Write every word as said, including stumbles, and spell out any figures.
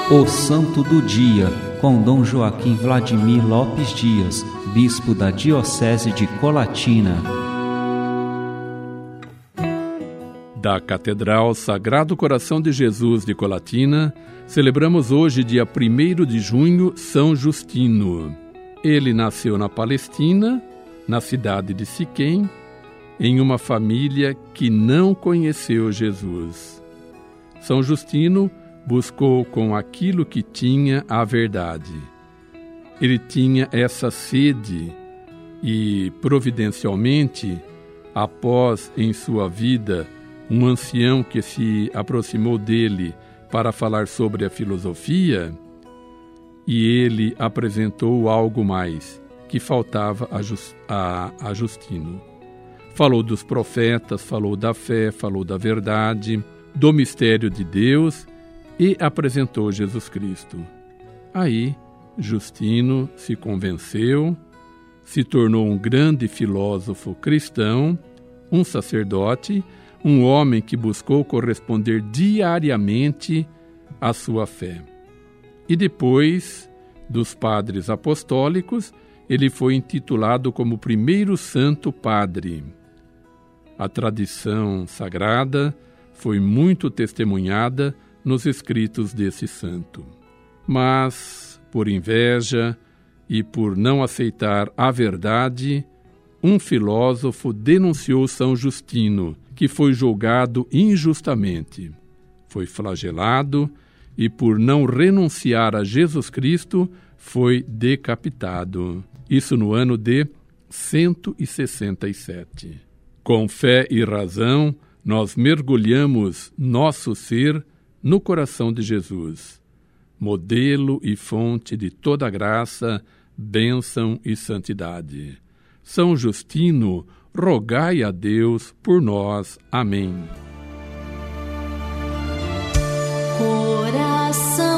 O Santo do Dia, com Dom Joaquim Vladimir Lopes Dias, Bispo da Diocese de Colatina. Da Catedral Sagrado Coração de Jesus de Colatina, celebramos hoje, dia primeiro de junho, São Justino. Ele nasceu na Palestina, na cidade de Siquém, em uma família que não conheceu Jesus. São Justino buscou com aquilo que tinha a verdade. Ele tinha essa sede e, providencialmente, após em sua vida um ancião que se aproximou dele para falar sobre a filosofia, e ele apresentou algo mais que faltava a, Just, a, a Justino. Falou dos profetas, falou da fé, falou da verdade, do mistério de Deus e apresentou Jesus Cristo. Aí, Justino se convenceu, se tornou um grande filósofo cristão, um sacerdote, um homem que buscou corresponder diariamente à sua fé. E depois dos padres apostólicos, ele foi intitulado como primeiro santo padre. A tradição sagrada foi muito testemunhada nos escritos desse santo. Mas, por inveja e por não aceitar a verdade, um filósofo denunciou São Justino, que foi julgado injustamente. Foi flagelado e, por não renunciar a Jesus Cristo, foi decapitado. Isso no ano de cento e sessenta e sete. Com fé e razão, nós mergulhamos nosso ser no coração de Jesus, modelo e fonte de toda graça, bênção e santidade. São Justino, rogai a Deus por nós. Amém. Coração